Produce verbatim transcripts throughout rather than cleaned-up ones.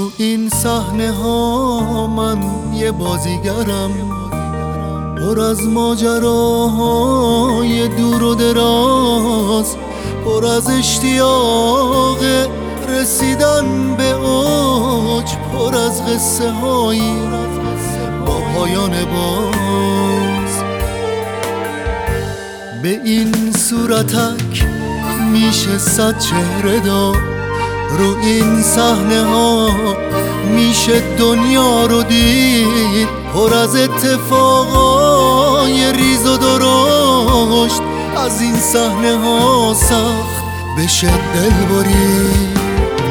رو این صحنه ها من یه بازیگرم، پر از ماجراهای دور و دراز، پر از اشتیاق رسیدن به اوج، پر از قصه هایی با پایان باز. به این صورتک میشه صد چهره داد، رو این صحنه ها میشه دنیا رو دید، پر از اتفاقای ریز و درشت. از این صحنه ها سخت بشه دل برید،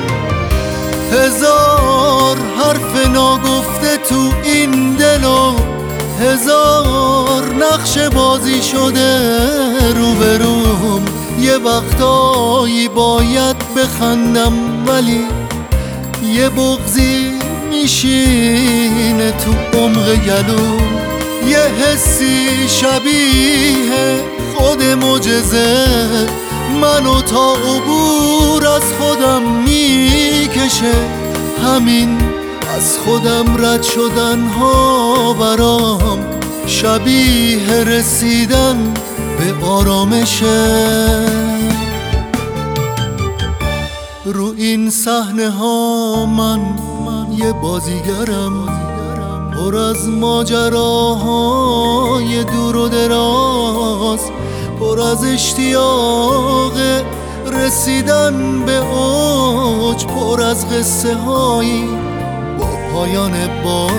هزار حرف ناگفته تو این دل و هزار نقش بازی شده رو به روم. یه وقتایی باید بخندم ولی یه بغضی میشینه تو عمق گلوم، یه حسی شبیه خود معجزه منو تا عبور از خودم میکشه. همین از خودم رد شدن ها برام شبیه رسیدن به آرامشه. رو این صحنه ها من یه بازیگرم، پر از ماجراهای دور و دراز، پر از اشتیاق رسیدن به اوج، پر از قصه هایی با پایان باز.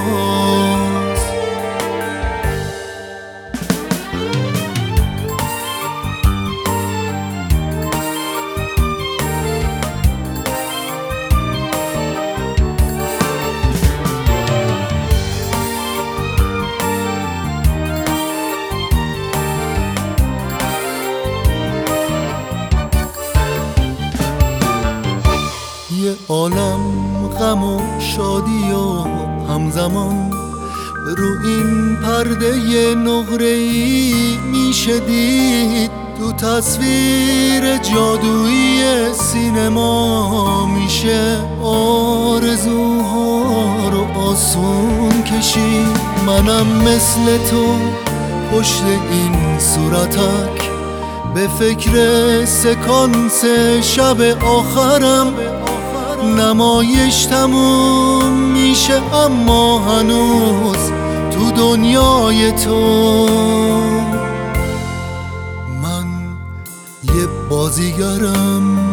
یه عالم غم و شادی و همزمان رو این پرده نقره‌ای میشه دید، تو تصویر جادویی سینما میشه آرزوها رو آسون کشید. منم مثل تو پشت این صورتک به فکر سکانس شب آخرم، نمایش تموم میشه اما هنوز تو دنیای تو من یه بازیگرم.